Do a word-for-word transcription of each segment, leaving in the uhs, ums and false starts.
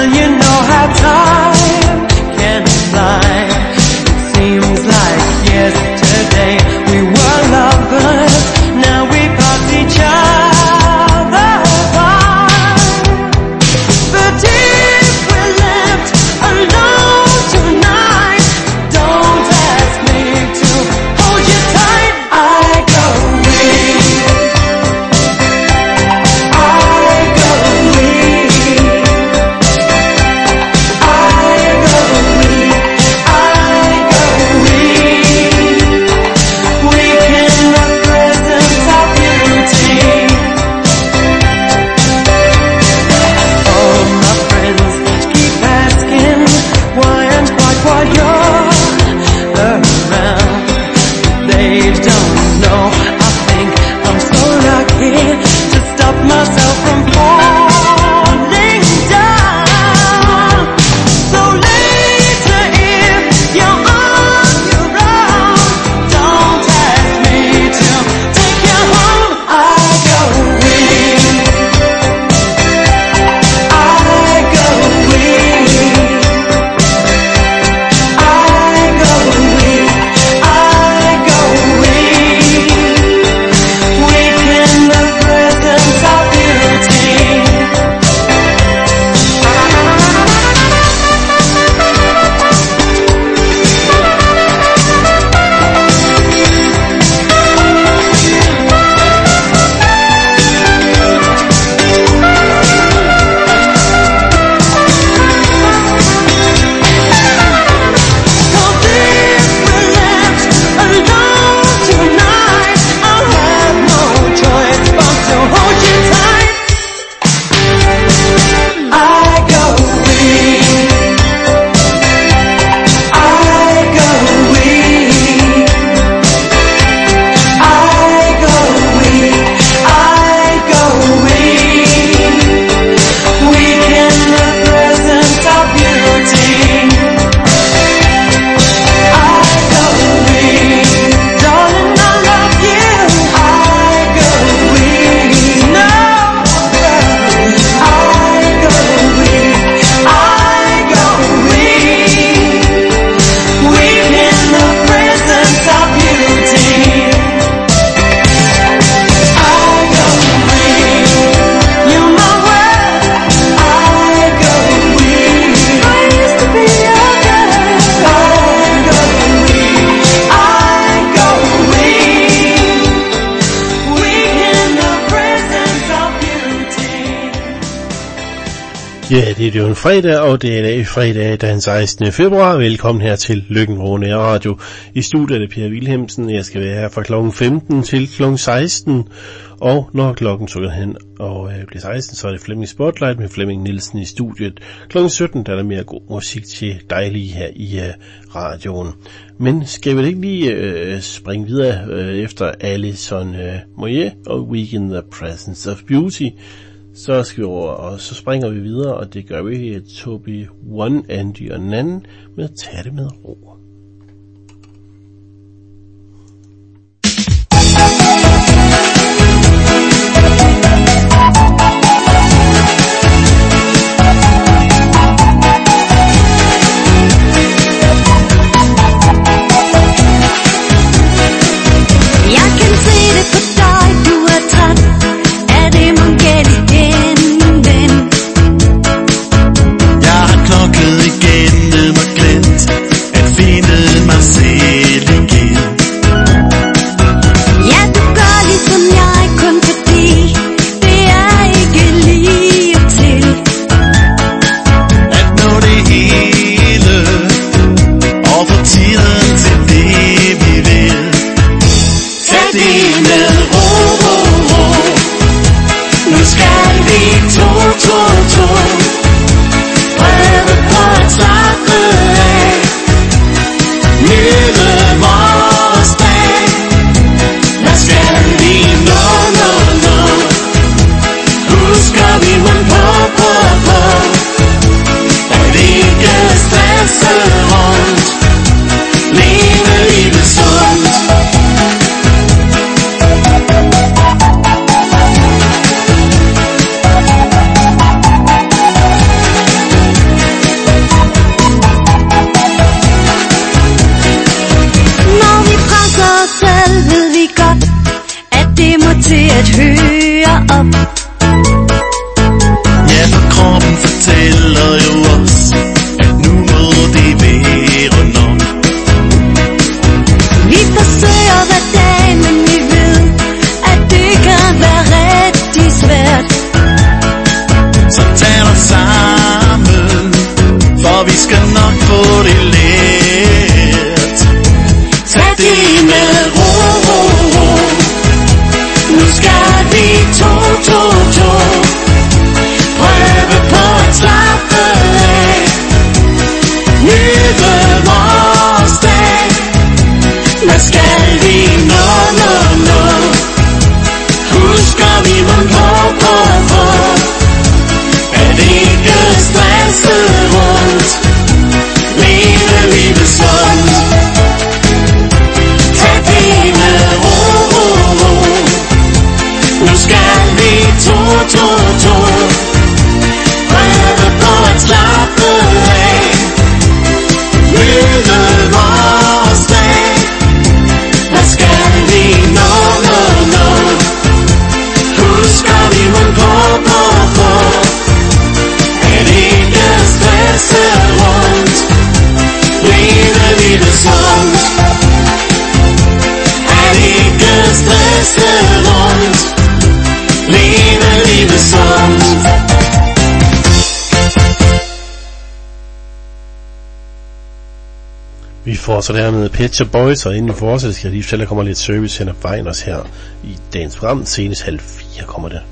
Ja, det er jo en fredag, og det er i dag fredag den sekstende februar. Velkommen her til Lykken Runde Radio. I studiet er det Per Wilhelmsen. Jeg skal være her fra klokken femten til klokken seksten. Og når klokken sukker hen og øh, bliver seksten, så er det Flemming Spotlight med Flemming Nielsen i studiet. klokken sytten der er der mere god musik til dig lige her i øh, radioen. Men skal vi ikke lige øh, springe videre øh, efter Alison øh, Moyet og Weekend the Presence of Beauty. Så skal vi over, og så springer vi videre, og det gør vi i Toby One Andy og Nan med at tage det med ro. Find vi godt, at det må til at høre op. Ja, for kroppen fortæller jo os, at nu må det være nok. Vi forsøger hver dag, men vi ved, at det kan være rigtig svært. Så tag dig sammen, for vi skal nok få det lært. Tag det med ro, ro, ro. Nu skal vi to, to, to. Prøve på at slappe af. Nyde vores dag. Hvad skal vi nå, nå, nå? Husker vi mun på, på, på. At ikke stresse rundt. Leve livet sundt. Tag det med ro, ro, ro. Nu skal vi to, to, to. Prøve på at slappe af. Nyde vores dag. Hvad skal vi nå, nå, nå? Husker vi mun på, på, på. At ikke stresse rundt. Leve livet sundt. At ikke stresse rundt. Leve livet sundt. Vi fortsætter her med Pet Shop Boys, og inden vi fortsætter skal jeg lige fortælle, at der kommer lidt service hen ad vejen også her i dagens program. Senest halv fire kommer det.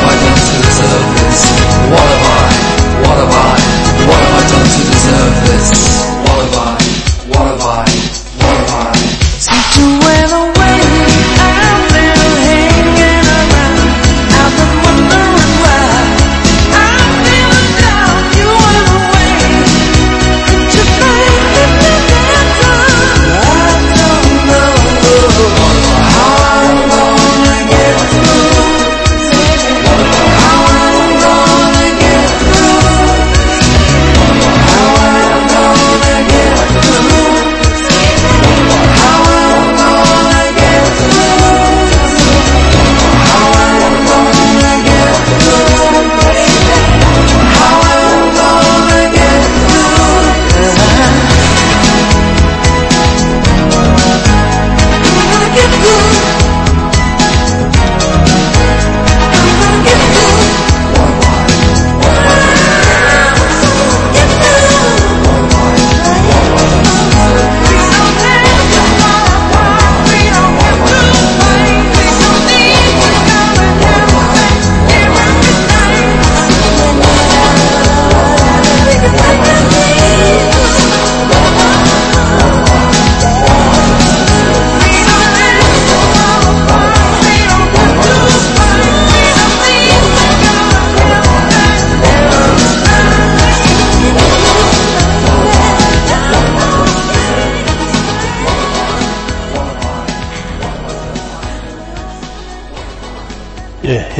What have I, what have I, what have I done to deserve this?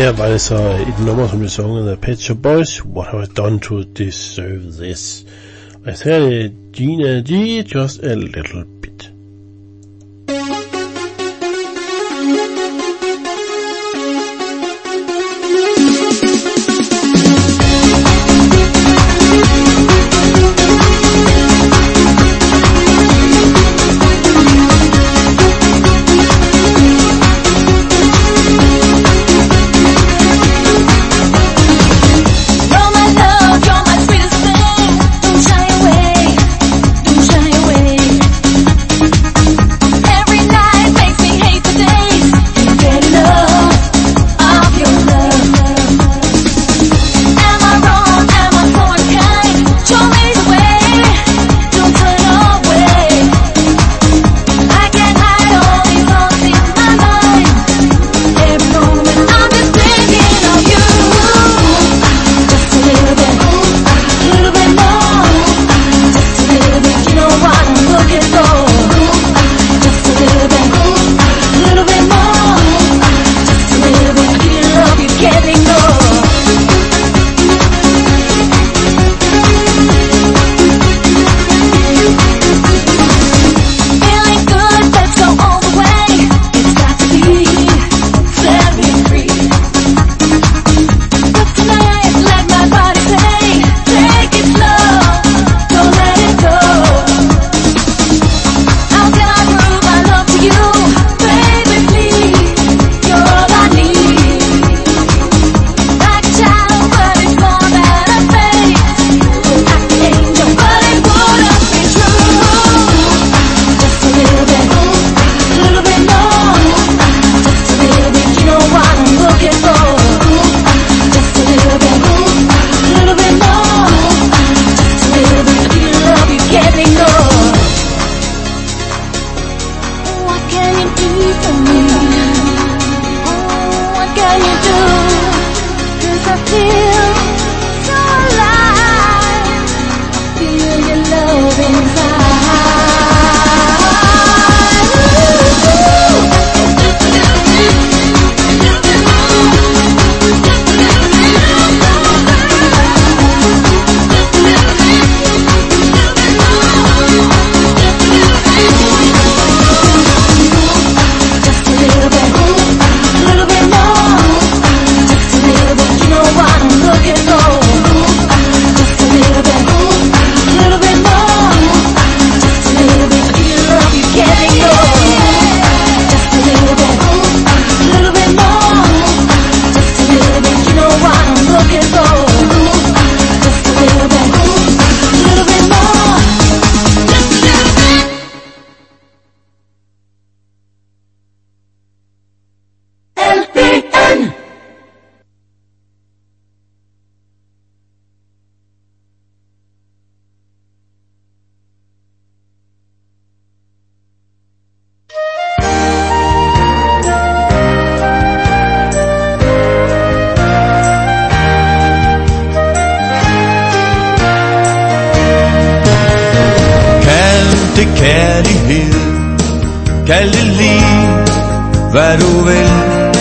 Her var det så et nummer, som blev sunget af Pet Shop Boys, What Have I Done To Deserve This? Og her er det Gina G, Just A Little Bit. Kald det lige, hvad du vil.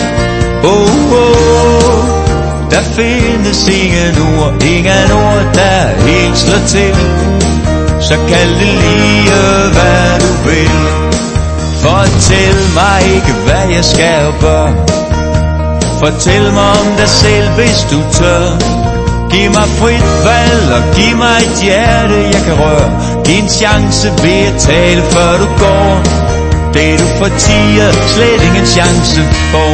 Oh, oh, der findes ingen ord, ingen ord, der helt slår til. Så kald det lige, hvad du vil. Fortæl mig ikke, hvad jeg skal og bør. Fortæl mig om dig selv, hvis du tør. Giv mig frit valg og giv mig et hjerte, jeg kan røre. Giv en chance ved at tale, før du går. Det du fortier, slet ingen chance for.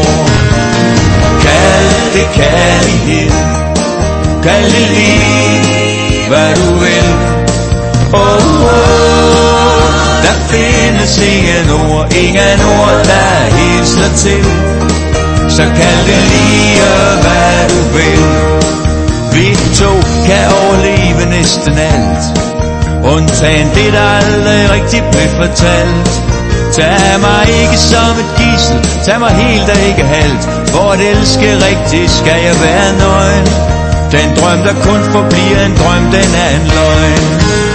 Kald det kærlighed, kald det lige, hvad du vil. Oh, oh, der findes ingen ord, ingen ord, der helt slår til. Så kald det lige, hvad du vil. Vi to kan overleve næsten alt, undtagen det, der aldrig rigtig blev fortalt. Tag mig ikke som et gidsel, tag mig helt og ikke halvt. For at elske rigtigt skal jeg være nøgen. Den drøm, der kun forbliver en drøm, den er en løgn.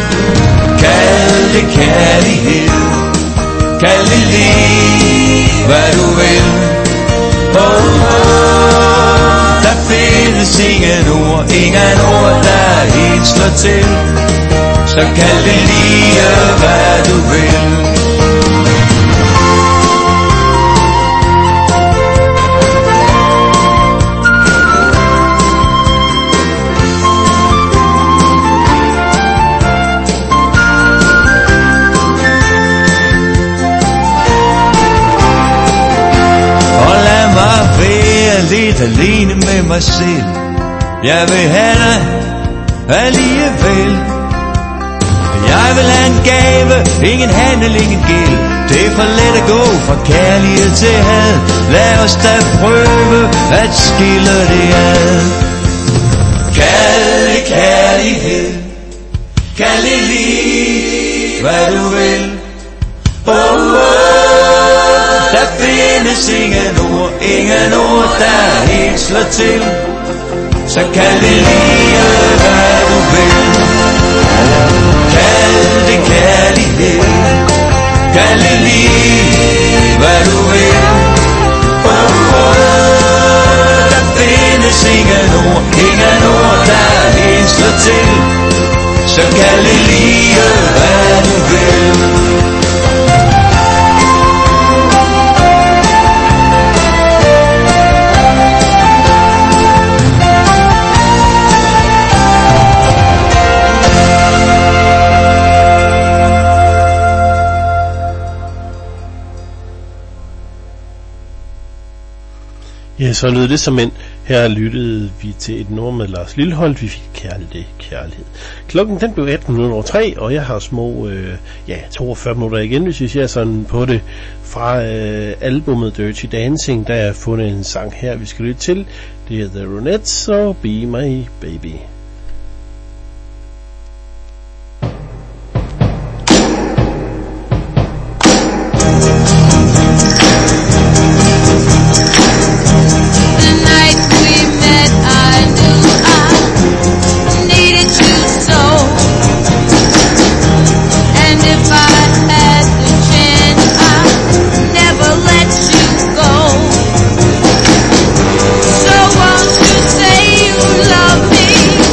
Kald det kærlighed, kald det lige, hvad du vil. Oh, oh, findes ingen ord, ingen ord, der helt slår til. Så kald det lige, hvad du vil. Lidt alene med mig selv. Jeg vil have dig alligevel. Jeg vil have en gave, ingen handel, ingen gæld. Det er for let at gå fra kærlighed til had. Lad os da prøve at skille det ad. Kald det kærlighed, kald det lige, hvad du vil. Oh, oh. Der findes ingen ord, ingen ord, der helt slår til. Så kald det lige, hvad du vil. Kald det kærlighed, kald det lige, hvad du vil. Oh, oh. Der findes ingen ord, ingen ord, der helt slår til. Så kald det lige, hvad du vil. Ja, så lød det som en. Her lyttede vi til et nummer med Lars Lilholt. Vi fik kaldt det kærlighed. Klokken den blev atten minutter over tre, og jeg har små øh, ja, toogfyrre minutter igen, hvis vi ser sådan på det. Fra øh, albumet Dirty Dancing, der er fundet en sang her, vi skal lytte til. Det er The Ronettes og Be My Baby. Love me.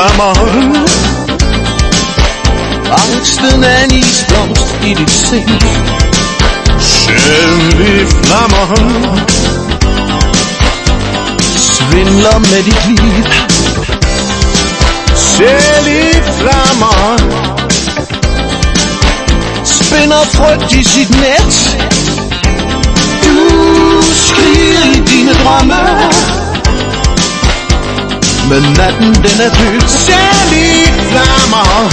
flammer. Angsten er en isblomst i dit sind. Sjældne flammer. Svindler med dit liv. Sjældne flammer. Spinder frygt i sit net. Du skriger i dine drømme. Men natten den er død. Sjældne flammer.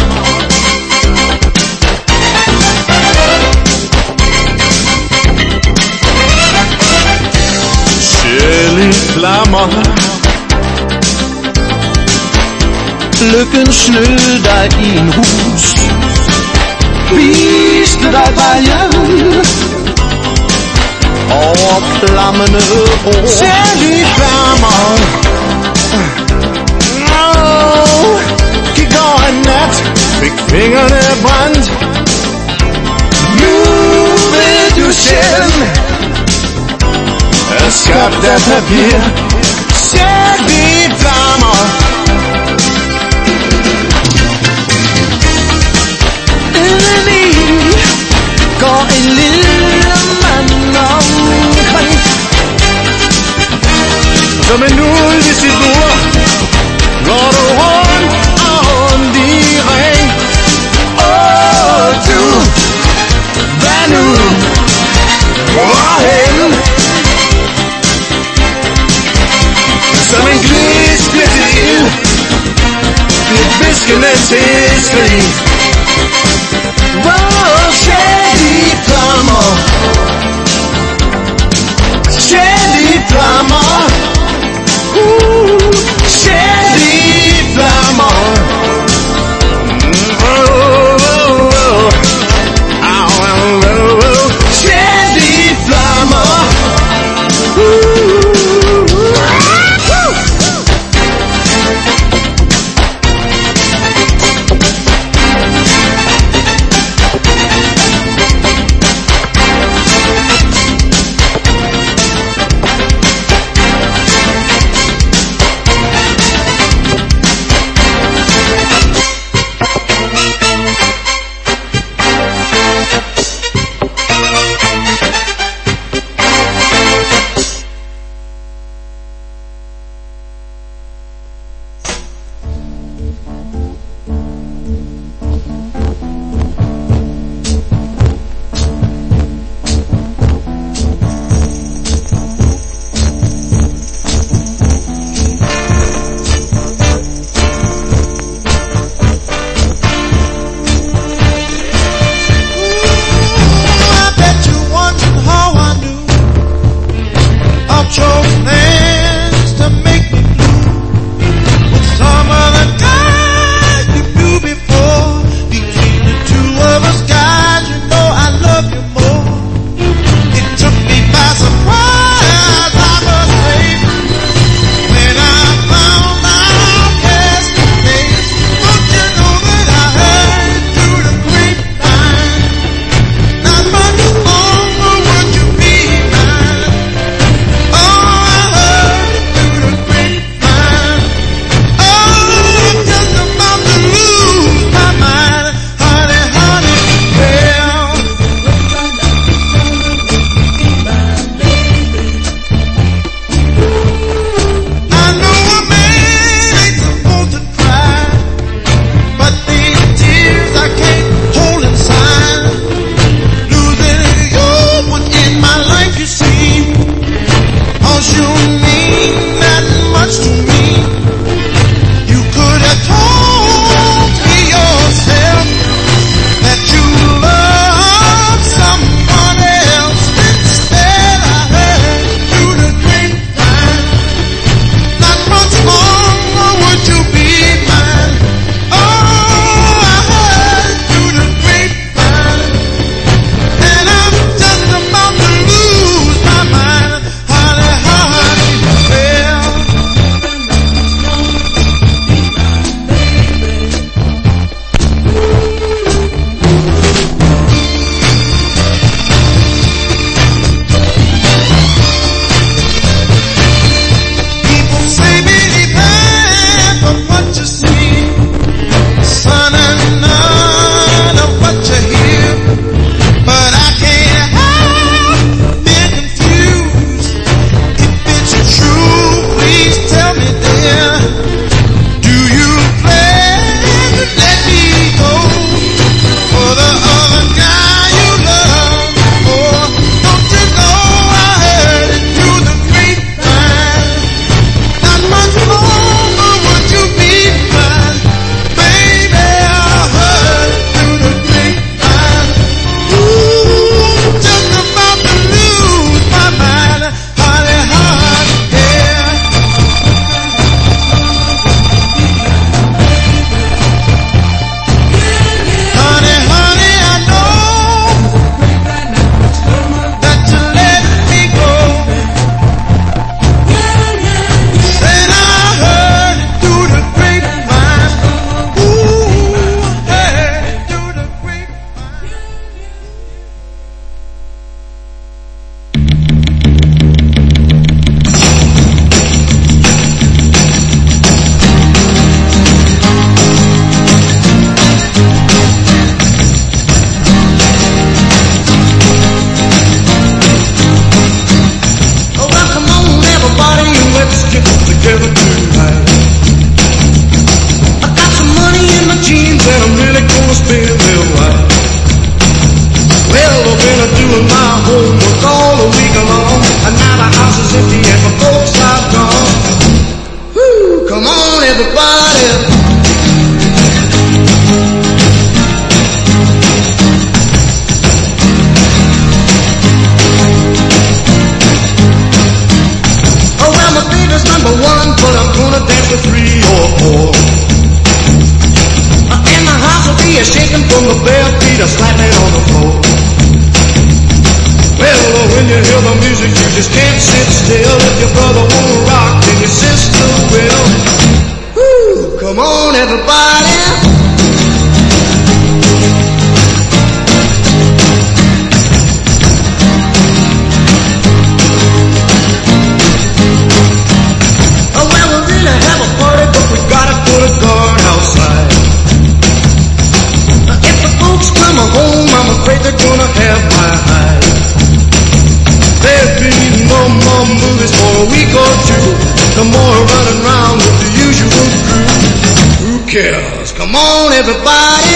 Sjældne flammer. Lykken snød dig i en hus. Viste dig vejen over flammende ro. Sjældne flammer. Oh, gik over en nat, fik fingrene brændt. Nu ved du selv, er skabt af papir. Sjældne flammer. Indeni går en lille mand omkring. Som en ulv i sit bur går du rundt og rundt i ring. Åh du, hvad nu? Hvorhen? Som en glis bliver til ild, et viskende til skrig. Hvor sjældne flammer. Sjældne flammer. Uh, sjældne flammer. Oh, oh, oh. Au, au, au, au. Sjældne flammer. Uh. number one, but I'm gonna dance with three or four. And the house will be a shaking from the bare feet a slapping on the floor. Well, when you hear the music, you just can't sit still. If your brother won't rock, then your sister will. Woo! Come on, everybody. Oh, well, we really have a party, but we gotta put a guard outside. If the folks come home, I'm afraid they're gonna have my hide. There'll be no more movies for a week or two. No more running around with the usual crew. Who cares? Come on, everybody.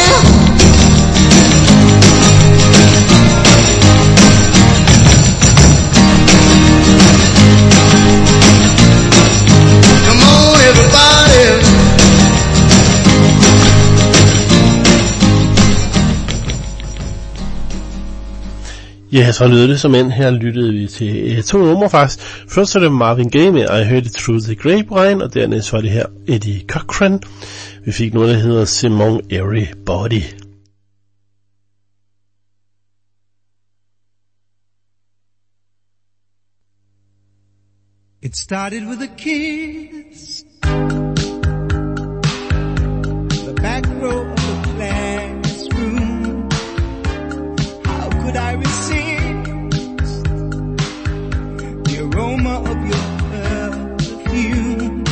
Come on, everybody. Ja, så lød det som end. Her lyttede vi til uh, to numre faktisk. Først var det Marvin Gaye med I Heard It Through the Grapevine, og dernæst var det her Eddie Cochran. Vi fik noget, der hedder Simon Everybody. It started with a kiss. The back row of the classroom. How could I resist the aroma of your perfume?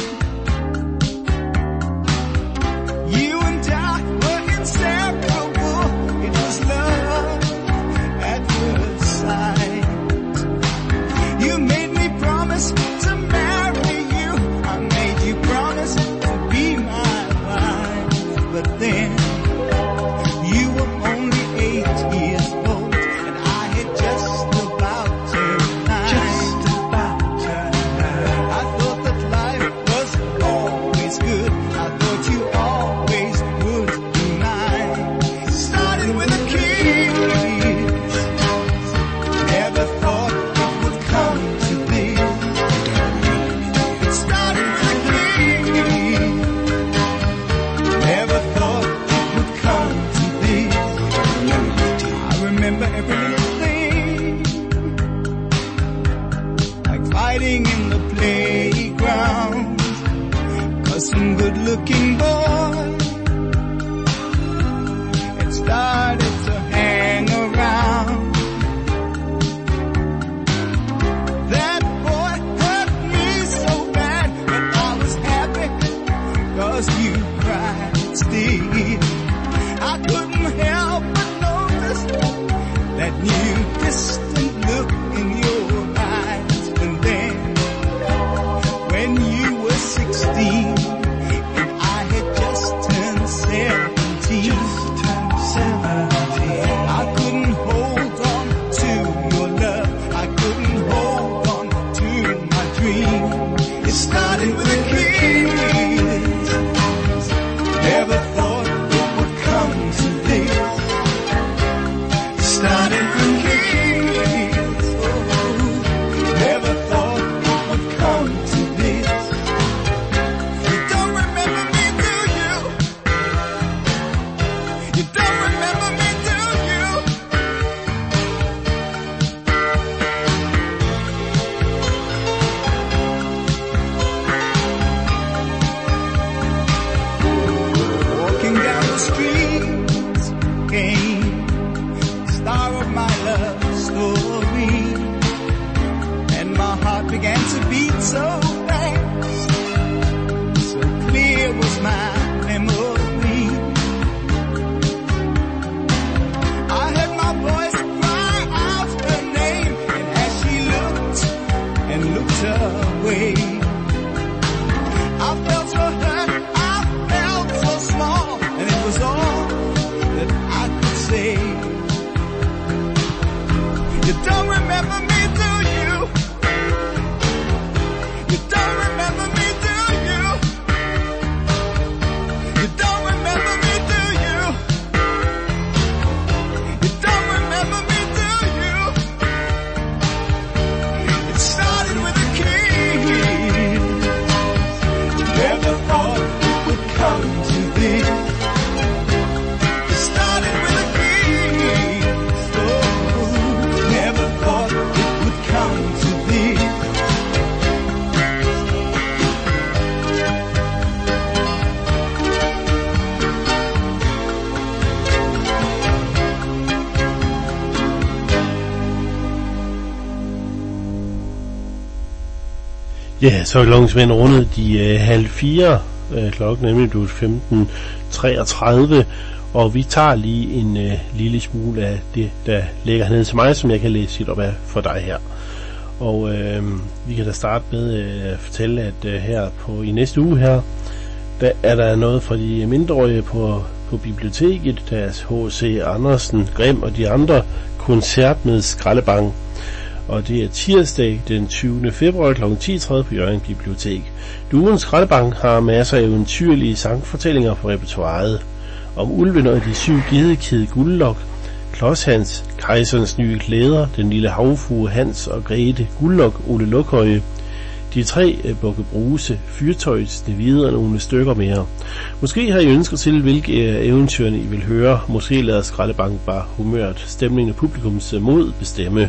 You and I were inseparable. It was love at first sight. You made me promise to marry you. I made you promise to be my wife. But then you were only eight years old, and I had just about turned nine. Just about turned nine. I thought that life was always good. I thought you always would be mine. Started with a kiss. Never thought it would come to this. It started with a kiss. Never thought it would come to this. I remember every little thing, like fighting in the playground, 'cause some good-looking boy had started to hang around. That boy hurt me so bad, but I was happy 'cause you cried still. I couldn't help but notice that new distant look in your eyes. And then, when you were sixteen, and I had just turned seventeen, I couldn't hold on to your love. I couldn't hold on to my dream. It started with a kiss. Never thought it would come to this. Started with a kiss. Oh, never thought it would come to this. You don't remember me, do you? You don't remember me, do you? Walking down the streets came the star of my love story, and my heart began to beat so fast. So clear was my memory. I heard my voice cry out her name, and as she looked and looked away, I felt so hurt, I felt so small, and it was all that I could say. You don't remember me, do you? You don't remember me, do you? Ja, så er klokken rundet de øh, halv fire. Øh, klokken er nemlig femten treogtredive, og vi tager lige en øh, lille smule af det, der ligger hernede til mig, som jeg kan læse lidt op af for dig her. Og øh, vi kan da starte med øh, at fortælle, at øh, her på i næste uge her, der er der noget for de mindreårige på, på biblioteket, deres H C Andersen, Grimm og de andre, koncert med skraldebang. Og det er tirsdag den tyvende februar kl. ti tredive på Hjørring Bibliotek. Duens skraldebang har masser af eventyrlige sangfortællinger på repertoiret. Om ulven og de syv gedekæde Guldlok, Klodshans, Kejserens nye klæder, den lille havfrue Hans og Grete, Guldlok, Ole Lukhøje, de tre Bukke Bruse, Fyrtøjet, Snehvide og nogle stykker mere. Måske har I ønsker til, hvilke eventyrene I vil høre. Måske lader skraldebang bare humørt stemningen af publikums mod bestemme.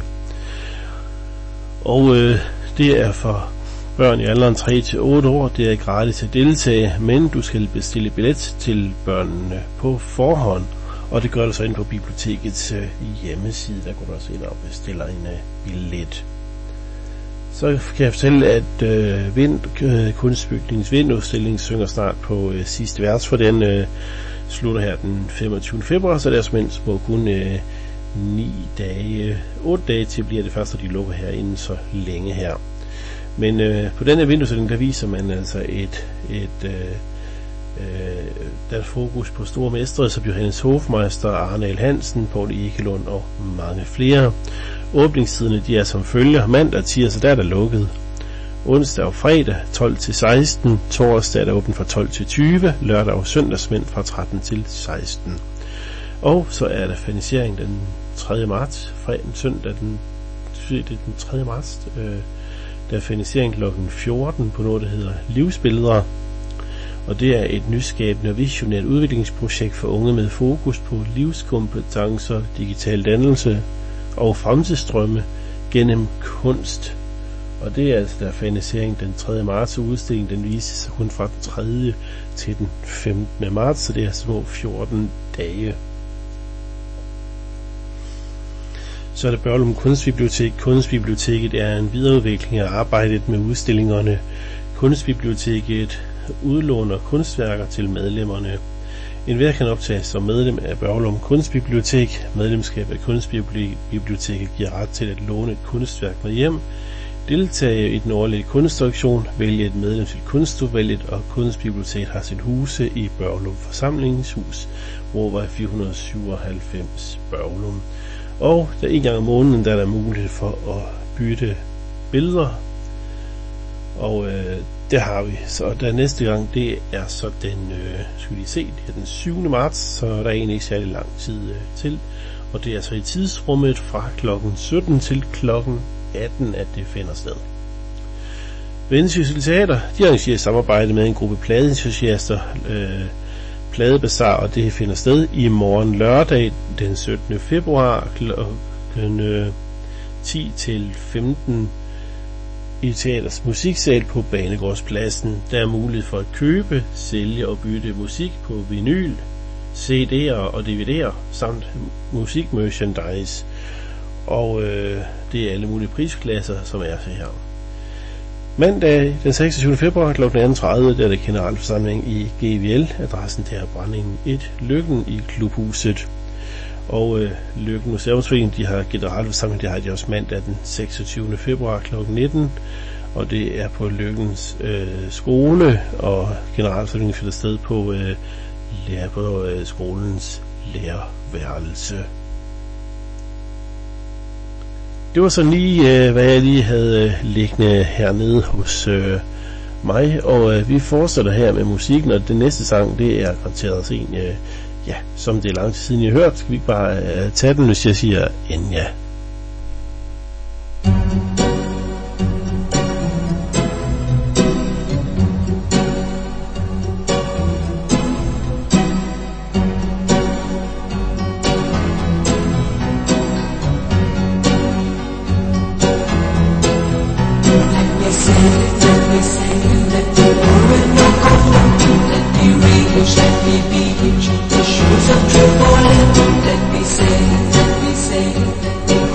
Og øh, det er for børn i alderen tre til otte år. Det er gratis at deltage, men du skal bestille billet til børnene på forhånd. Og det gør du så ind på bibliotekets øh, hjemmeside. Der går du også ind og bestiller en øh, billet. Så kan jeg fortælle, at øh, vind, øh, kunstbygningens vindudstilling synger snart på øh, sidste vers, for den øh, slutter her den femogtyvende februar, så der er simpelthen små kun øh, ni dage, otte dage til bliver det første, de lukker her inden så længe her. Men øh, på denne vindudstilling, der viser man altså et, et øh, øh, der er fokus på store mestre, som Johannes Hofmeister, Arne L. Hansen, Poul Ekelund og mange flere. Åbningstiderne de er som følger: mandag, tirsdag, der er der lukket. Onsdag og fredag tolv til seksten, torsdag er der åbent fra tolv til tyve, lørdag og søndagsmænd fra tretten til seksten. Og så er der finansiering den tredje marts, fredag søndag den, det den tredje marts, øh, der er finansiering klokken fjorten på noget, der hedder Livsbilleder. Og det er et nyskabende og visionært udviklingsprojekt for unge med fokus på livskompetencer, digital dannelse og fremtidsstrømme gennem kunst. Og det er altså der finansiering den tredje marts, og udstillingen den vises sig kun fra den tredje til den femtende marts, så det er små fjorten dage. Så er der Børglum Kunstbibliotek. Kunstbiblioteket er en videreudvikling af arbejdet med udstillingerne. Kunstbiblioteket udlåner kunstværker til medlemmerne. Enhver kan optages som medlem af Børglum Kunstbibliotek. Medlemskab af Kunstbiblioteket giver ret til at låne et kunstværk med hjem, deltage i den årlige kunstauktion, vælge et medlem til kunstudvalget, og Kunstbiblioteket har sit huse i Børglum Forsamlingshus, Råvej fire hundrede syvoghalvfems Børglum. Og der en gang om måneden, der er der mulighed for at bytte billeder. Og øh, det har vi. Så der næste gang, det er så den, øh, skal vi se, det er den syvende marts, så der er egentlig ikke særlig lang tid øh, til. Og det er så i tidsrummet fra klokken sytten til klokken atten, at det finder sted. Vendsyssel Teater, de arrangerer samarbejde med en gruppe pladeentusiaster, øh, Pladebazar, og det finder sted i morgen lørdag den syttende februar klokken ti til femten i teaters musiksal på Banegårdspladsen. Der er mulighed for at købe, sælge og bytte musik på vinyl, C D'er og D V D'er samt musikmerchandise. Og øh, det er alle mulige prisklasser, som er til her. Mandag den seksogtyvende februar klokken atten tredive, der er det generalforsamling i G V L. Adressen der er Brændingen et, Lykken i Klubhuset. Og øh, Lykken Museumsforening, de har generalforsamling, det har de også mandag den seksogtyvende februar klokken nitten. Og det er på Lykkens øh, skole, og generalforsamlingen finder sted på, øh, lærer på øh, skolens lærerværelse. Det var så lige, øh, hvad jeg lige havde øh, liggende hernede hos øh, mig, og øh, vi fortsætter her med musikken, og den næste sang, det er garanteret også en, øh, ja, som det er lang tid siden jeg har hørt. Skal vi ikke bare øh, tage den, hvis jeg siger Enya? Let me say, let me say,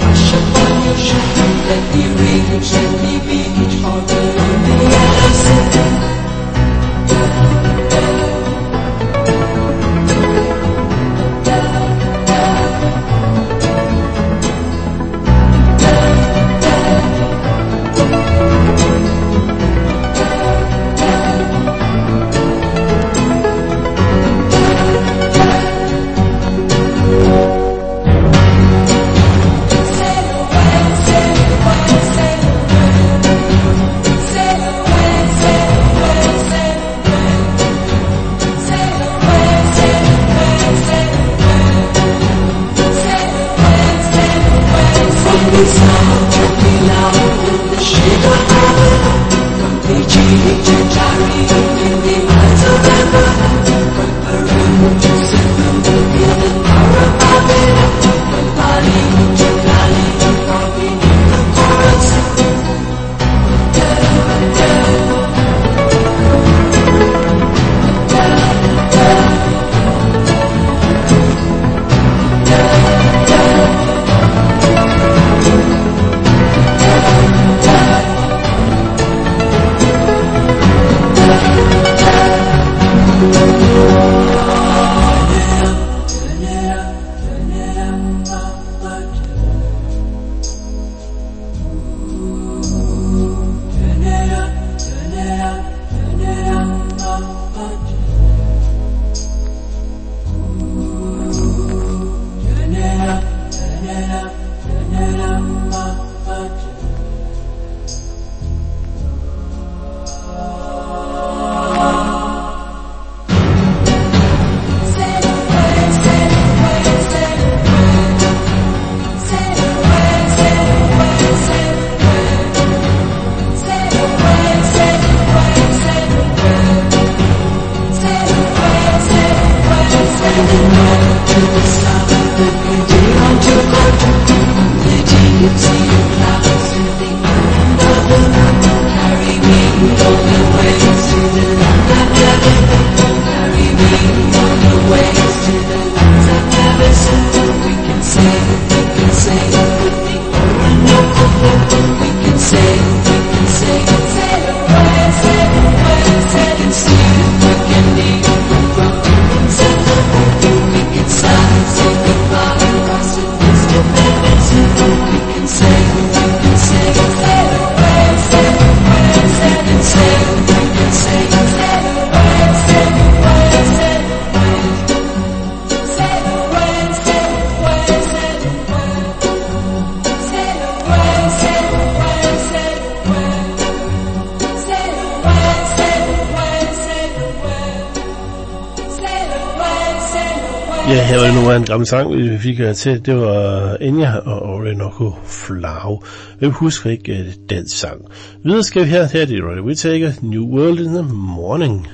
Ja, her var nu en gammel sang, vi fik her til. Det var Enya og Orinoco Flow. Hvem husker ikke uh, den sang? Videre skal vi her, her er det Roddy Whittaker, New World in the Morning.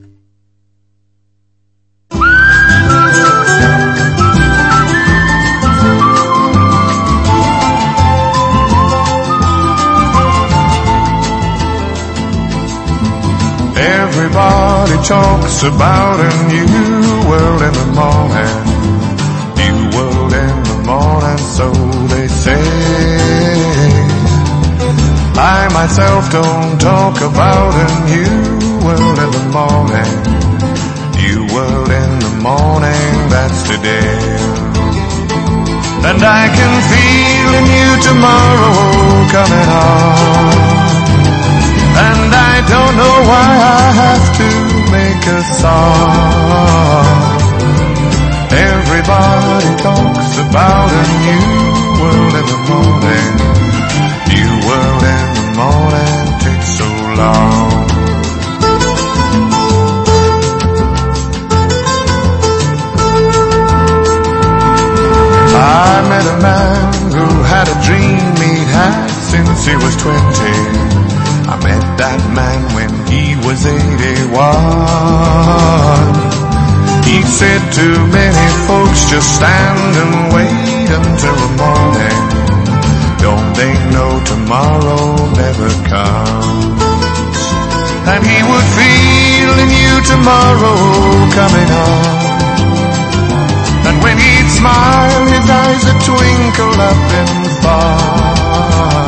Everybody talks about a new world in the morning, new world in the morning, so they say. I myself don't talk about a new world in the morning, new world in the morning, that's today. And I can feel a new tomorrow coming on. And I don't know why I have to make a song. Everybody talks about a new world in the morning, new world in the morning, takes so long. I met a man who had a dream he'd had since he was twenty. I met that man when he was eighty-one. He said to many folks, just stand and wait until the morning. Don't they know tomorrow never comes? And he would feel a new tomorrow coming on. And when he'd smile, his eyes would twinkle up in fun.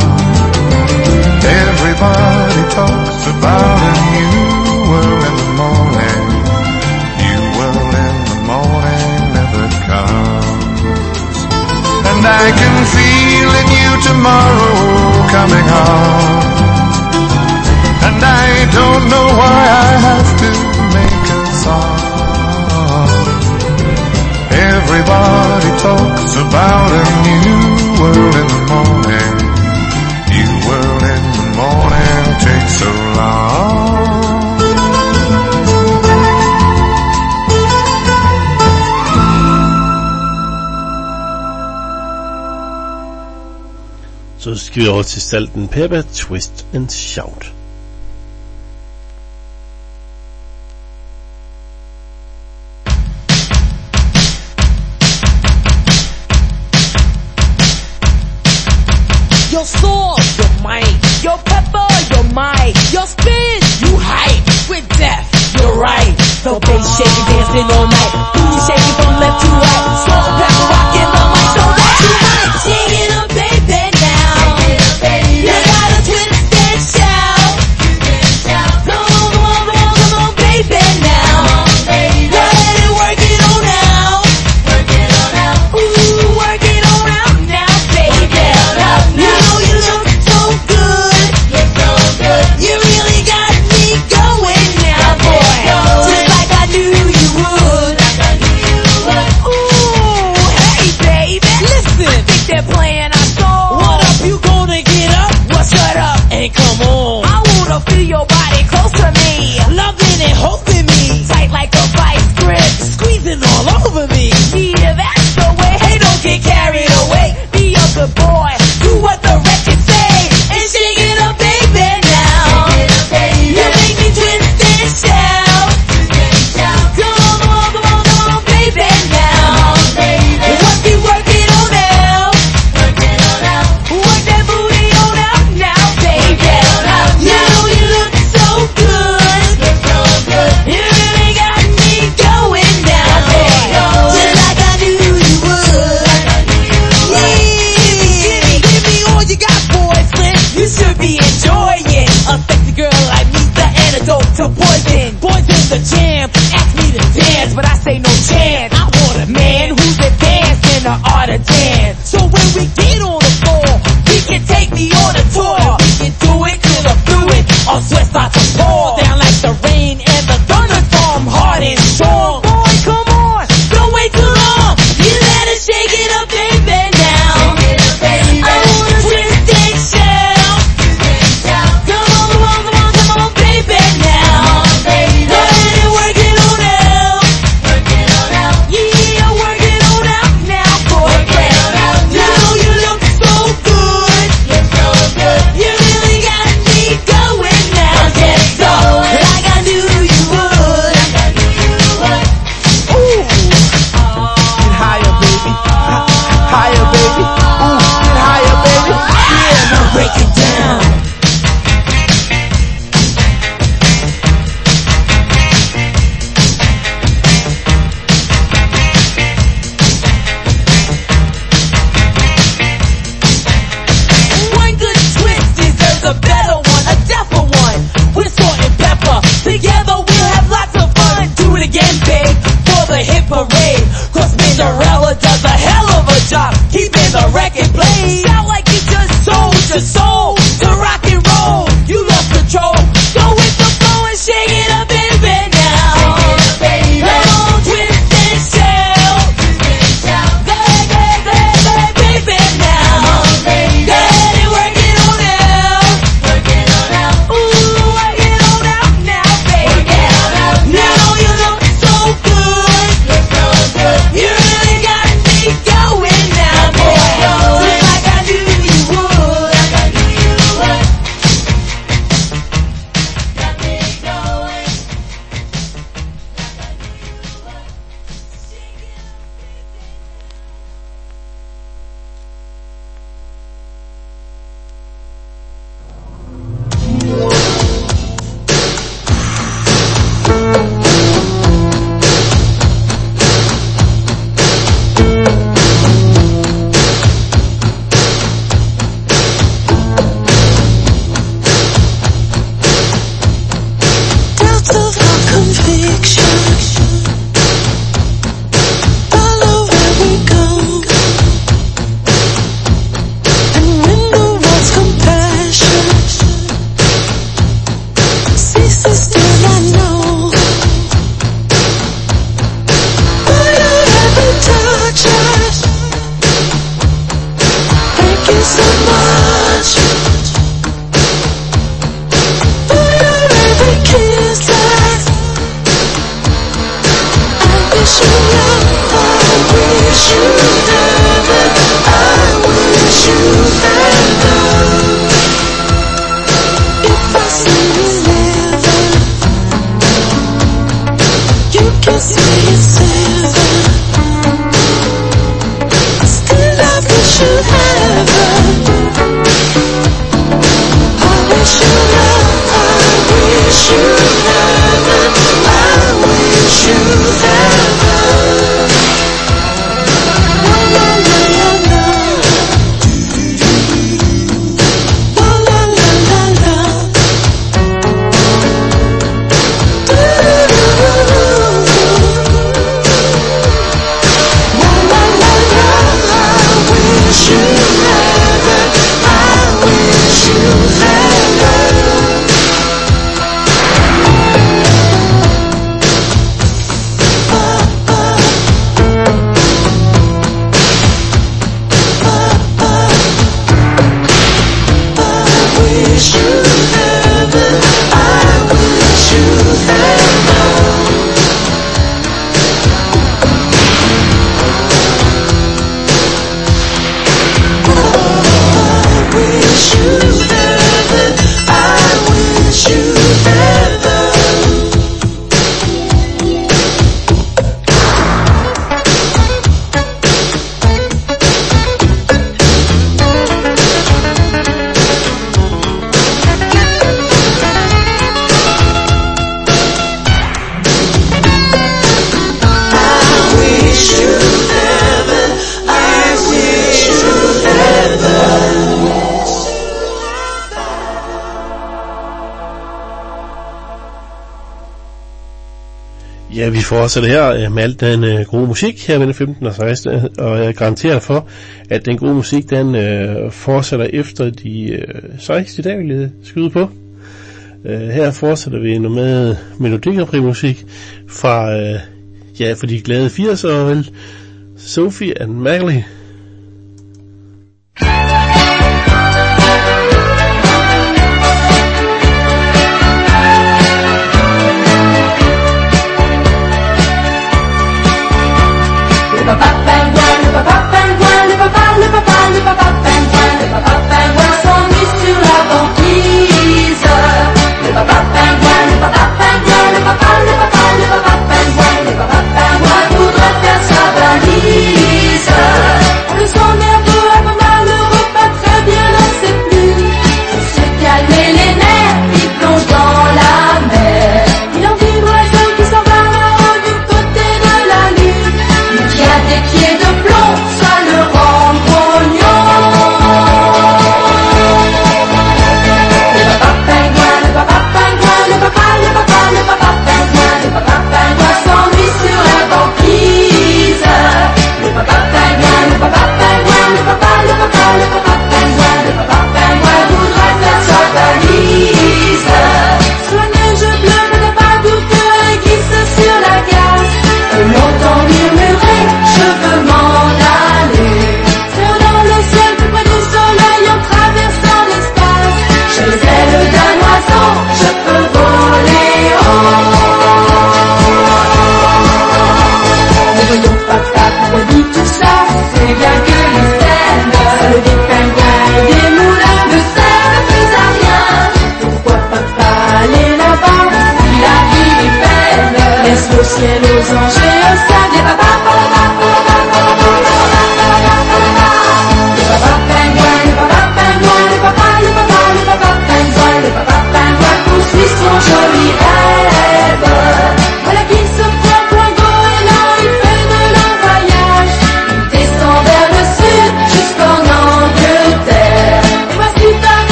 Everybody talks about a new world in the morning, new world in the morning never comes. And I can feel a new tomorrow coming on. And I don't know why I have to make a song. Everybody talks about a new world in the morning, new world in the morning, takes so long. Så skal vi over til Salt and Pepper, Twist and Shout. Your sword, your might, your pepper, your might, your spin, you hype. With death, you're right. So bass shaking, dancing all night. Booty shaking from left to right. Slow pepper rocking the mic, so that's you might. Shake it up, baby, now. You gotta twist and shout. Come on, come on, come on, come on, baby, now. Let it work it on out. Ooh, work it on out now, baby. You know you look so good. You really got me going now, boy. Just like I knew you would. Ooh, hey, baby. Listen, I think they're playing our song. What up, you gonna get up? Well, shut up and come on. I wanna feel your body close to me. Loving and holding me. Tight like a vice grip. Squeezing all over me. Yeah, that's the way. Hey, don't get carried away. Be a good boy. Do what the record say. And shake it up, baby, now. You make me twist and shout. Come on, come on, come on, come on, baby, now. Work it, work it on out. Work that booty on out now, baby. You know you look so good. You really got me going now, boy. Just like I knew you would. Yeah, give me, give me all you got, boyfriend. You should be enjoying a sexy girl like me's the antidote to poison. Poison the jam, ask me to dance, but I say no chance. I want a man who's advanced in the art of dance. So when we get on the floor, we can take me on a tour. We can do it till the fluid on sweat starts to pour down like the rain and the thunderstorm, hard and strong. Boy, come on, don't wait too long. You better shake it up, baby, now. I wanna twist and shout. Come on, come on, come on, come on, baby, now. Let it work it on out. Yeah, work Ja, vi fortsætter her med alt den øh, gode musik her mellem femten og seksten, og jeg garanterer for, at den gode musik, den øh, fortsætter efter de øh, seksten dage, vil jeg skyde på. Øh, her fortsætter vi nu med Melodi Grand Prix musik fra, øh, ja, for de glade firsere, vel, Sophie and Magley. Voudrait faire sa valise.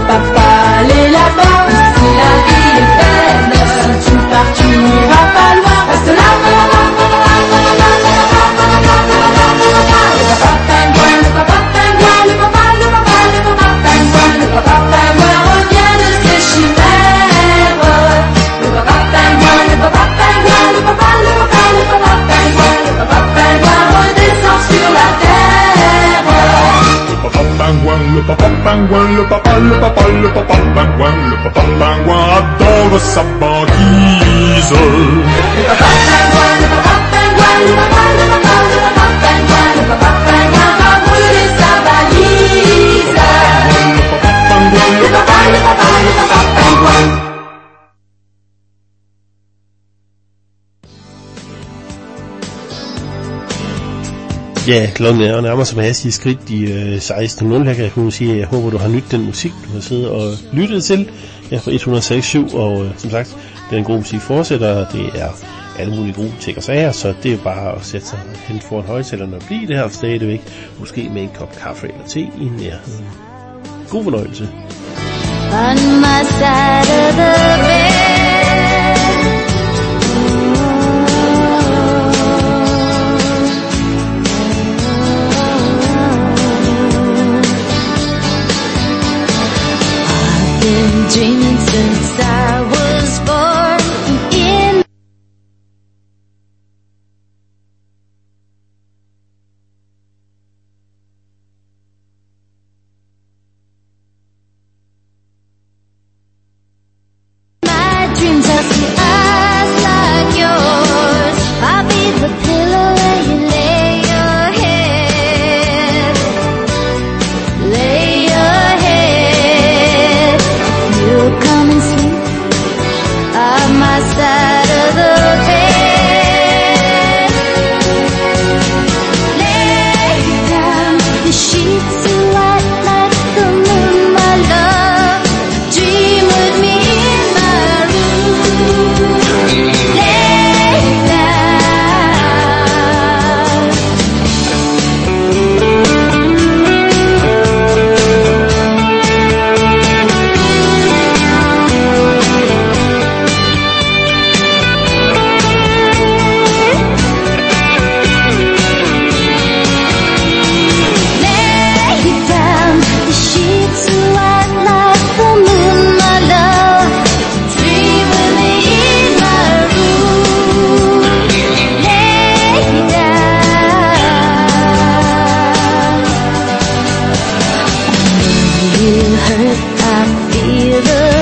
papa, allez là-bas, si la vie est belle. Si tu pars, tu n'iras pas loin, reste là. Le papa pingouin, le papa pingouin, le papa, le papa, le papa pingouin, le papa pingouin revient de ses chimères. Le papa pingouin, le papa pingouin, le papa, le papa, le papa pingouin, le papa pingouin redescend sur la terre. Le papa pingouin, le papa pingouin, le papa, le papa, le papa pingouin, le papa pingouin adore sa banquise. Le papa pingouin, le papa pingouin, le papa, le papa, le papa pingouin, le papa pingouin va brûler sa valise. Le papa, le papa, le papa pingouin. Ja, klokken er nærmere som hastige skridt i øh, seksten nul. Her kan jeg kun sige, at jeg håber, du har nydt den musik, du har siddet og lyttet til. Jeg er fra et hundrede seks syv, og øh, som sagt, den gode musik fortsætter. Det er alle mulige gode ting og sager, så det er bare at sætte sig hen foran højtalerne og blive det her stadigvæk. Måske med en kop kaffe eller te i nærheden. God fornøjelse. On my side of the bed, I've been dreaming since I was born in my dreams. I see eyes like yours. I'll be the pillow where you lay your head. Lay your head. You'll come and sleep on my side of the bed. Lay down, the sheets are white like the moon, my love. Dream with me in my room. Lay down. Lay down, the sheets are white like the moon, my love. Dream with me in my room. Lay down. You hurt, I feel the